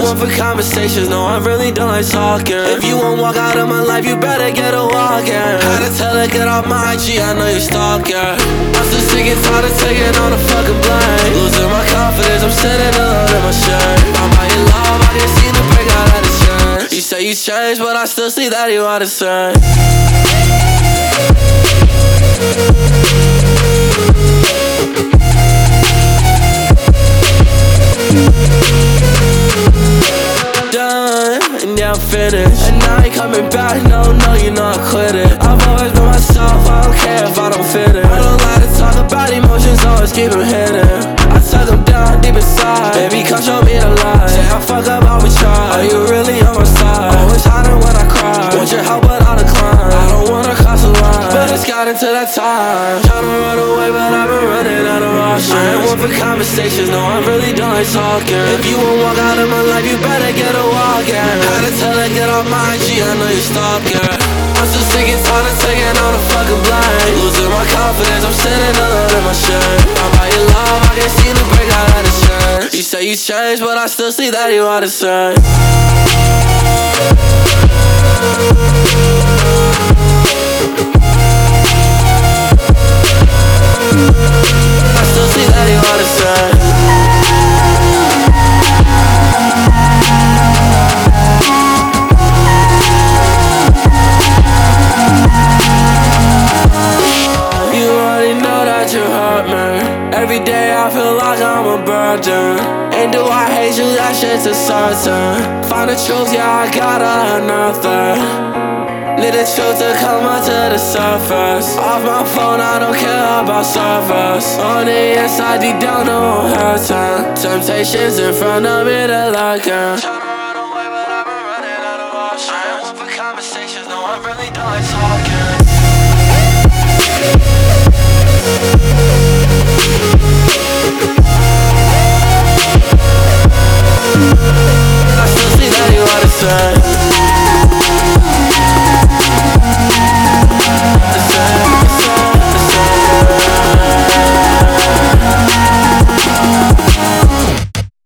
one for conversations, no, I really don't like talking. If you won't walk out of my life, you better get a walk in. Had to tell her, get off my IG, I know you stalking. I'm still sick and tired of taking on the fucking blame. Losing my confidence, I'm sending a load in my shirt. I'm by your love, I can see the break out of the church. You say you changed, but I still see that you are the same. Done, and yeah, I'm finished. And I ain't coming back, no, you know I quit it. I've always been myself, I don't care if I don't fit it. I don't like to talk about emotions, always keep them hidden. I tuck them down deep inside, baby, come show me the light. Say I fuck up, I would try. Are you really on my side? Always hiding when I cry. Want your help, but I'll decline. I don't wanna cross the line, but it's got into that time. Tryna run away, but I've been running out of options. I ain't one for conversations, no, I really don't like talking. If you won't walk out of my life, you better get a walk in. Had to tell her, get off my IG, I know you stalking. I'm still sick and tired of taking on the fucking blame. Losing my confidence, I'm sending a load in my shirt. I'm by your love, I can see the break out of the church. You say you changed, but I still see that you are the same. I still see that you are the same. You already know that you hurt me. Every day I feel like I'm a burden. And do I hate you? That shit's a certain. Find the truth, yeah, I gotta unearth it. Need the truth to come up to the surface. Off my phone, I don't care about service. On the inside, deep down, no one hurting. Temptations in front of me, they're lurking. Tryna run away, but I've been running out of options. I ain't one for conversations, no, I really don't like talking.